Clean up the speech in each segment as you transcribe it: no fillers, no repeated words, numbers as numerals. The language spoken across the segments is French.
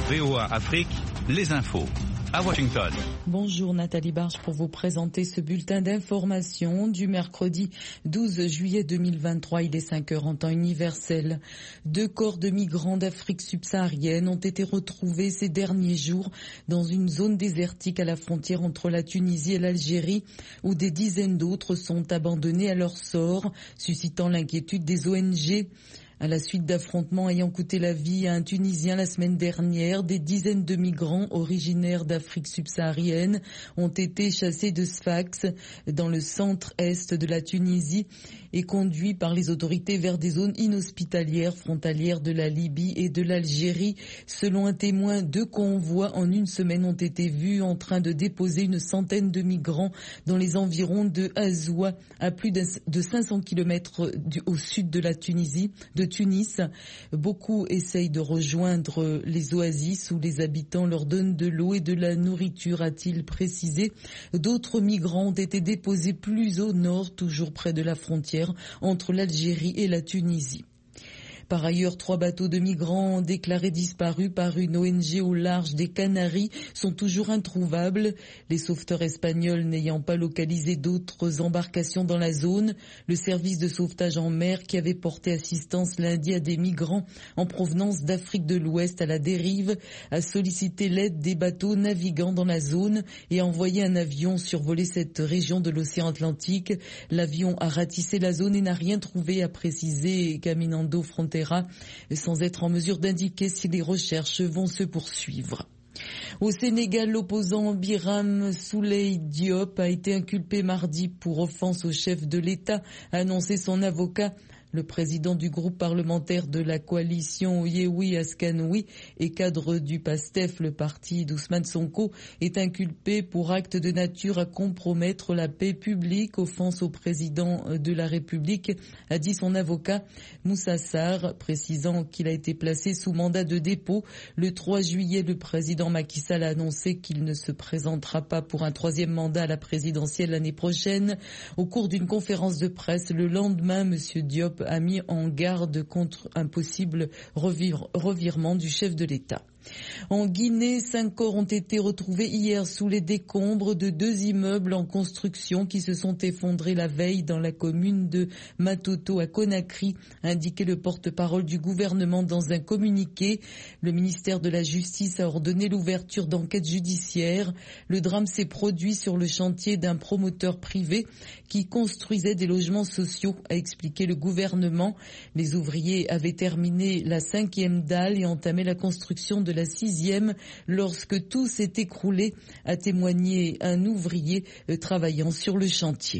VOA Afrique, les infos. À Washington. Bonjour Nathalie Barge pour vous présenter ce bulletin d'information du mercredi 12 juillet 2023. Il est 5h en temps universel. 2 corps de migrants d'Afrique subsaharienne ont été retrouvés ces derniers jours dans une zone désertique à la frontière entre la Tunisie et l'Algérie, où des dizaines d'autres sont abandonnés à leur sort, suscitant l'inquiétude des ONG. À la suite d'affrontements ayant coûté la vie à un Tunisien la semaine dernière, des dizaines de migrants originaires d'Afrique subsaharienne ont été chassés de Sfax, dans le centre-est de la Tunisie, et conduits par les autorités vers des zones inhospitalières frontalières de la Libye et de l'Algérie. Selon un témoin, 2 convois en une semaine ont été vus en train de déposer une centaine de migrants dans les environs de Azoua, à plus de 500 km au sud de la Tunisie, de Tunis. Beaucoup essayent de rejoindre les oasis où les habitants leur donnent de l'eau et de la nourriture, a-t-il précisé. D'autres migrants ont été déposés plus au nord, toujours près de la frontière entre l'Algérie et la Tunisie. Par ailleurs, 3 bateaux de migrants déclarés disparus par une ONG au large des Canaries sont toujours introuvables. Les sauveteurs espagnols n'ayant pas localisé d'autres embarcations dans la zone, le service de sauvetage en mer qui avait porté assistance lundi à des migrants en provenance d'Afrique de l'Ouest à la dérive a sollicité l'aide des bateaux navigants dans la zone et a envoyé un avion survoler cette région de l'océan Atlantique. L'avion a ratissé la zone et n'a rien trouvé, a précisé Caminando Frontera, sans être en mesure d'indiquer si les recherches vont se poursuivre. Au Sénégal, l'opposant Birame Souleye Diop a été inculpé mardi pour offense au chef de l'État, a annoncé son avocat. Le président du groupe parlementaire de la coalition Yewwi Askanoui et cadre du PASTEF, le parti d'Ousmane Sonko, est inculpé pour acte de nature à compromettre la paix publique, offense au président de la République, a dit son avocat Moussa Sarr, précisant qu'il a été placé sous mandat de dépôt. Le 3 juillet, le président Macky Sall a annoncé qu'il ne se présentera pas pour un 3e mandat à la présidentielle l'année prochaine. Au cours d'une conférence de presse le lendemain, M. Diop a mis en garde contre un possible revirement du chef de l'État. En Guinée, 5 corps ont été retrouvés hier sous les décombres de 2 immeubles en construction qui se sont effondrés la veille dans la commune de Matoto à Conakry, a indiqué le porte-parole du gouvernement dans un communiqué. Le ministère de la Justice a ordonné l'ouverture d'enquêtes judiciaires. Le drame s'est produit sur le chantier d'un promoteur privé qui construisait des logements sociaux, a expliqué le gouvernement. Les ouvriers avaient terminé la 5e dalle et entamé la construction de la 6e lorsque tout s'est écroulé, a témoigné un ouvrier travaillant sur le chantier.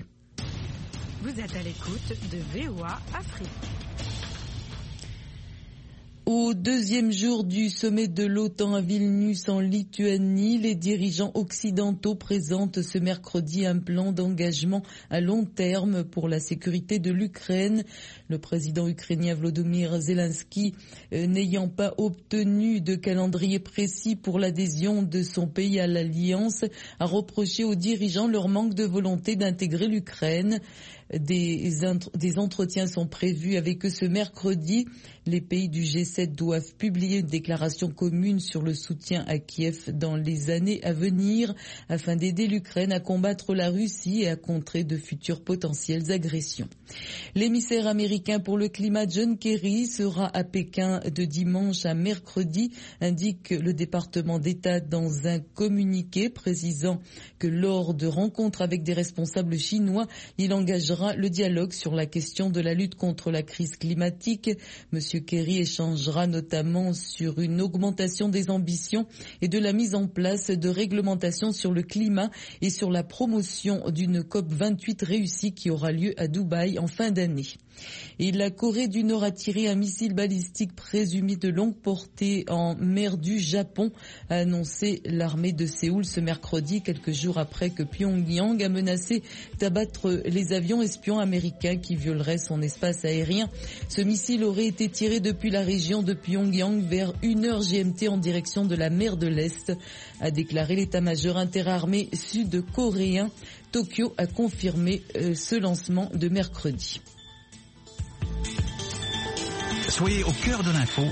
Vous êtes à l'écoute de VOA Afrique. Au 2e jour du sommet de l'OTAN à Vilnius en Lituanie, les dirigeants occidentaux présentent ce mercredi un plan d'engagement à long terme pour la sécurité de l'Ukraine. Le président ukrainien Volodymyr Zelensky, n'ayant pas obtenu de calendrier précis pour l'adhésion de son pays à l'Alliance, a reproché aux dirigeants leur manque de volonté d'intégrer l'Ukraine. Des entretiens sont prévus avec eux ce mercredi. Les pays du G7 doivent publier une déclaration commune sur le soutien à Kiev dans les années à venir afin d'aider l'Ukraine à combattre la Russie et à contrer de futures potentielles agressions. L'émissaire américain pour le climat John Kerry sera à Pékin de dimanche à mercredi, indique le département d'État dans un communiqué précisant que lors de rencontres avec des responsables chinois, il engagera le dialogue sur la question de la lutte contre la crise climatique. Monsieur Kerry échangera notamment sur une augmentation des ambitions et de la mise en place de réglementations sur le climat et sur la promotion d'une COP28 réussie qui aura lieu à Dubaï en fin d'année. Et la Corée du Nord a tiré un missile balistique présumé de longue portée en mer du Japon, a annoncé l'armée de Séoul ce mercredi, quelques jours après que Pyongyang a menacé d'abattre les avions espions américains qui violeraient son espace aérien. Ce missile aurait été tiré depuis la région de Pyongyang vers 1h GMT en direction de la mer de l'Est, a déclaré l'état-major interarmé sud-coréen. Tokyo a confirmé ce lancement de mercredi. Soyez au cœur de l'info